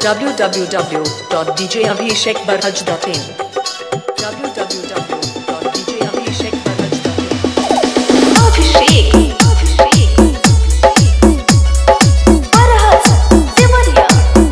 www.djabhishekbarhaj.in www.djabhishekbarhaj.in Abhishek Barhaj Simania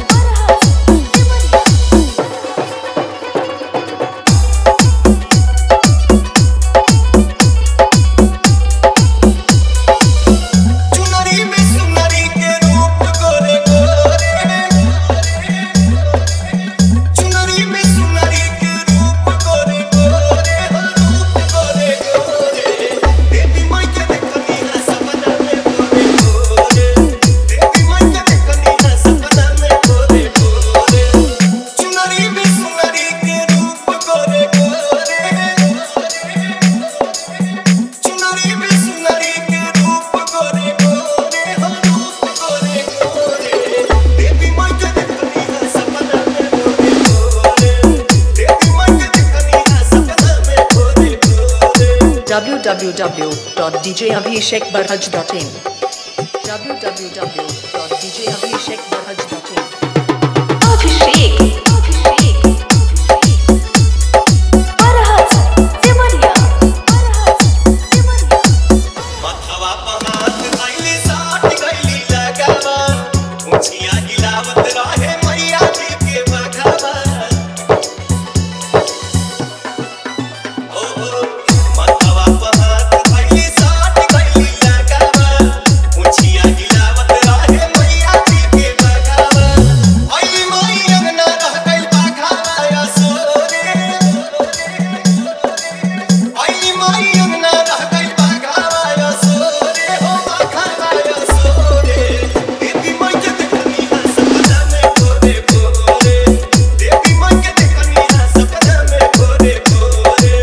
www.djabhishekbarhaj.in www.djabhishekbarhaj.in Abhishek Barhaj Simania मथवा पहात गइली साथ गइली लगावा ऊंचिया गिलावत रहे मैया जी के बघावा ओ मथवा पहात गइली साथ गइली लगावा ऊंचिया गिलावत रहे मैया जी के बघावा ओई मोई अंगना रह गइल बघावा असोरे ओई मोई अंगना रह गइल बघावा असोरे हो बघावा असोरे देवी माई के देखनी है सपना में भोरे भोरे देवी माई के देखनी है सपना में भोरे भोरे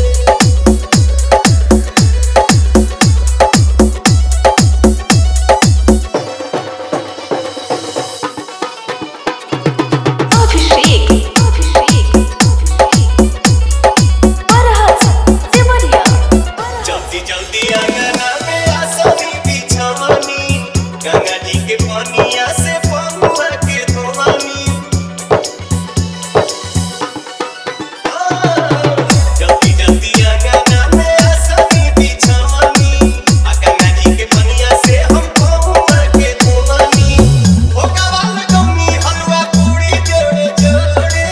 Abhishek Barhaj Simania जल्दी जल्दी अंगना में आसनी बिछावनी गंगा जी के पानिया से पहुआ के धोवानी जल्दी जल्दी अंगना में आसनी बिछावनी गंगा जी के पानिया से हम पहुआ के धोवानी होका वाला गम्मी हलवा पूरी जोड़े जोड़े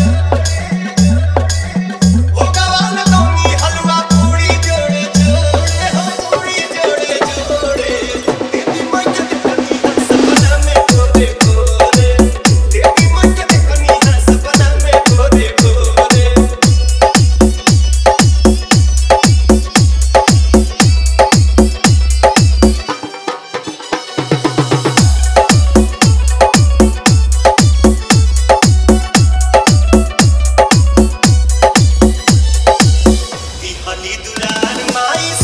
होका वाला गम्मी हलवा पूरी जोड़े जोड़े हो पूरी जोड़े जोड़े देवी माई के देखनी है सपना में भोरे भोरे देवी माई के देखनी है सपना में भोरे भोरे दिहली दुलार माई